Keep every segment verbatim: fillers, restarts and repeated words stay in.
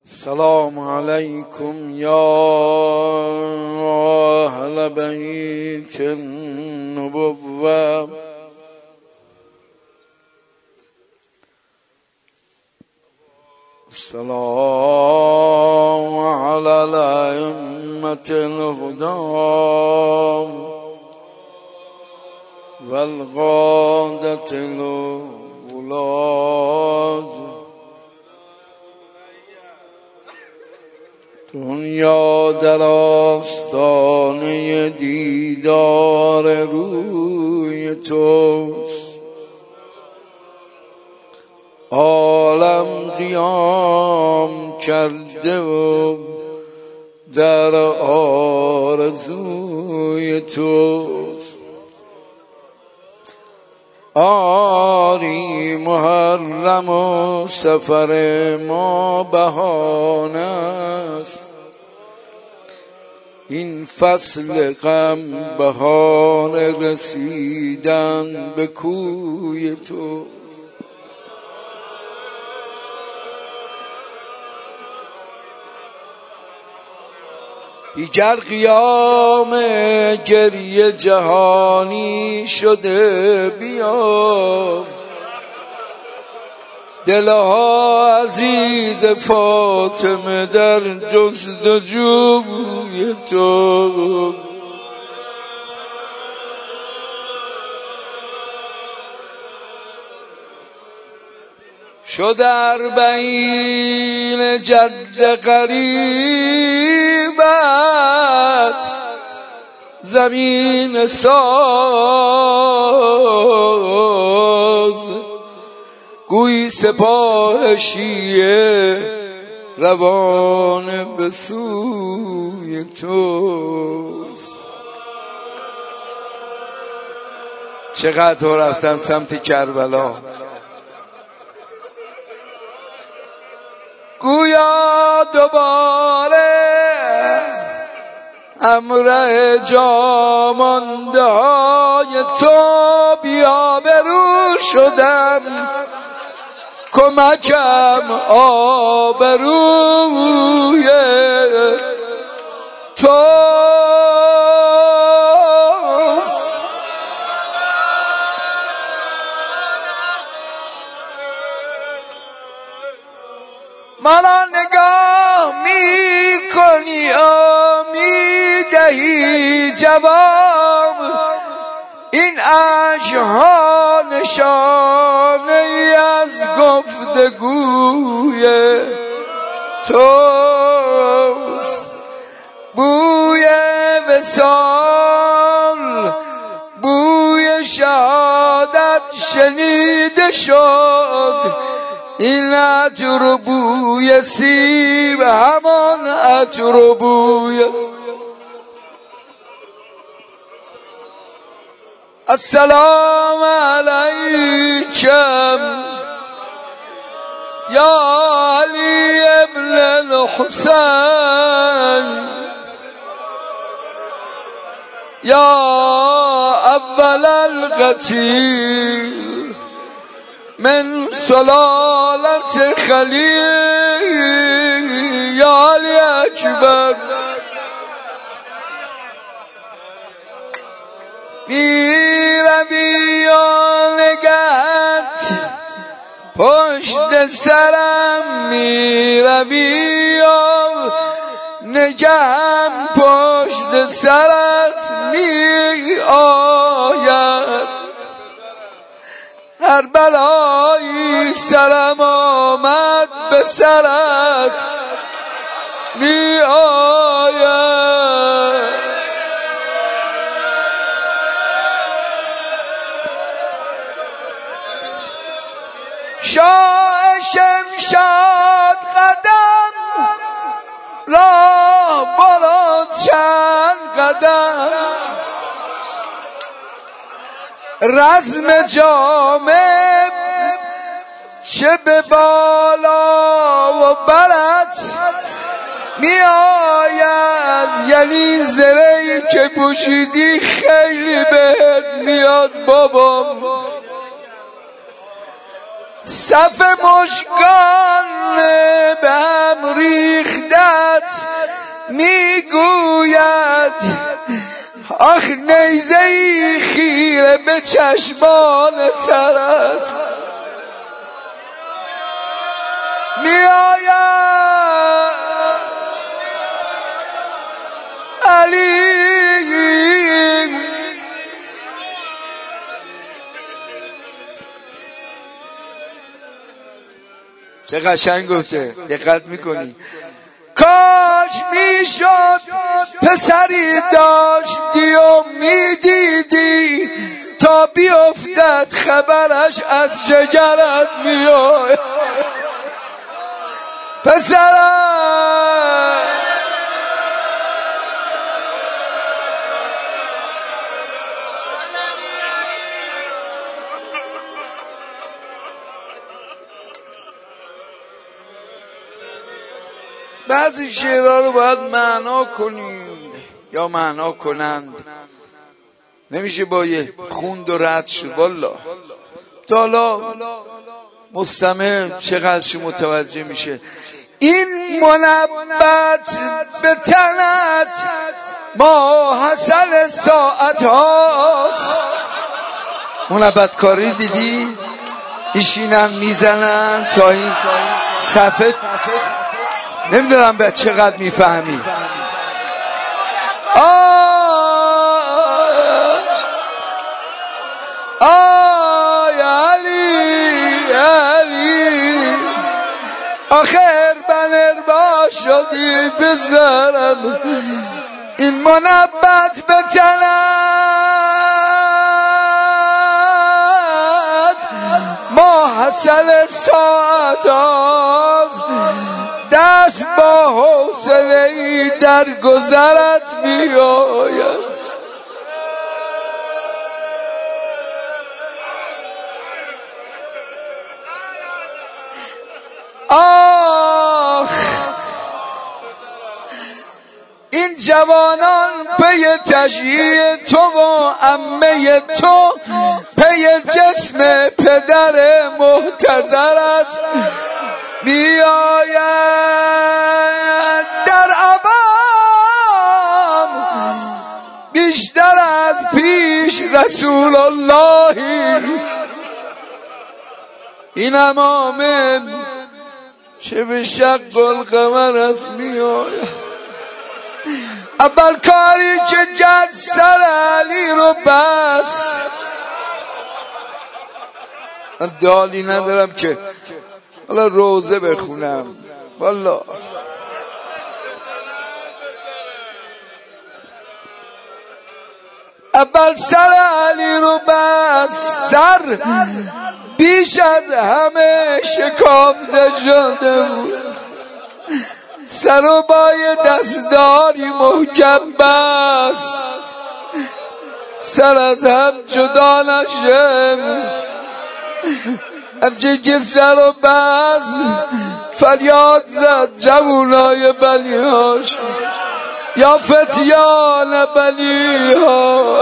السلام عليكم يا أهل بيت النبوة السلام على الأئمة الهدى والقادة الأولاد دنیا در آستانه دیدار روی توست، عالم قیام کرده و در آرزوی توست. آری محرم و سفر ما بهانه است، این فصل غم بهانه رسیدن به کوی تو. دیگر قیام گریه جهانی شده، بیا دلها عزیز فاطمه در جستجوی تو. شد اربعین جد قریبت زمین ساز، گویی سپاه شیعه روان به سوی توست. چقدر رفتن سمت کربلا، گویا دوباره همراه جامانده های تو بیابرو شدم، کمکم آبروی توست. مالا نگاه می کنی و می دهی جواب، این اشک‌ها نشانه ای از گفتگوی توست. بوی وصال، بوی شهادت شنیده شد، این عطر بوی سیب همان عطر بویت. السلام علیکم یا علی ابن الحسین، یا اول القتیل من سلالت خلیل، یا علی اکبر. می روی و نگهت پشت سرم، می روی و نگهم پشت سرت می آید، هر بلایی سرم آمد به سرت می آید. شاه شمشاد قدم راه برو چند قدم، رزم جامه چه به بالا و برت می آید، یعنی زرهی که پوشیدی خیلی بهت میاد بابام. صف مژگان به هم ریختت میگوید آخ نیزه ای خیره به چشمان ترت میآید علی. چه قشنگ گفته، دقت میکنی؟ کاش میشد پسری داشتی و میدیدی تا بیفتد خبرش از جگرت میآید پسرم. بعضی شعرها رو باید معنا کنیم یا معنا کنند، نمیشه با یه خوند و رد شد. والله تا حالا مستمع چقدرش متوجه میشه این منبت به تنت ما حسن ساعت هاست. منبت کاری دیدی؟ ایشینم میزنن تا این صفحه، نمیدونم به چقدر میفهمی. آی علی علی آخر بنر با شدی بذارم این منبت به تنت ما حسن ساعت هاست دست با حوصله ای در گذرت می آید. آخ این جوانان پی تشییع تو و عمه تو پی جسم پدر محتضرت می آید در عوام بیشتر از پیش رسول اللهی این امامن چه به شق القمرت می آید. اول کاری که جد سر علی رو بست، من دالی ندارم که حالا روزه بخونم والله. اول سر علی رو بست، سر بیش از همه شکافته شده بود، سر و با یه دستداری محکم بست، سر از هم جدا نشه. همچه که سر و بست فریاد زد جوانای بلیهاش یا فتیان بلیها.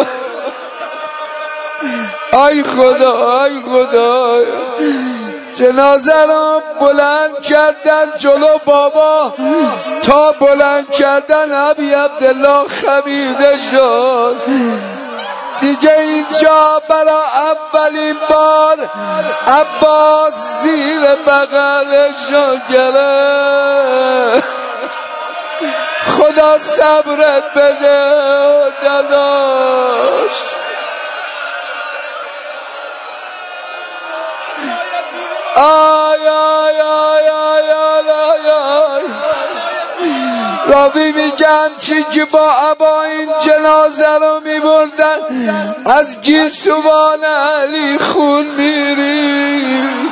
آی خدا آی خدا جنازه رو بلند کردن جلو بابا، تا بلند کردن ابی عبدالله خمیده شد. دیگه اینجا برا اولین بار عباس زیر بغلش رو گرفت. خدا صبرت بده داداش. آی آی آی آی آی آی آی راوی میگن چی که با عبا این جنازه رو میبردن از گیسوان علی خون میریخ.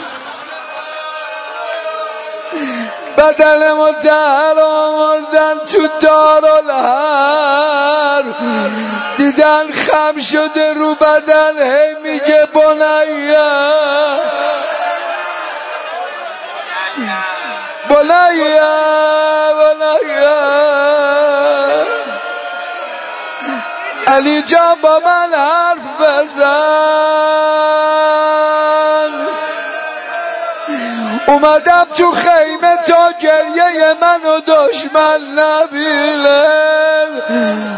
بدل متحر آوردن تو دارالحر، دیدن خم شده رو بدن، هی میگه بنیه بنیه بنیه علی جان با من حرف بزن. اومدم تو خیمه تا گریه منو دشمن نبینه.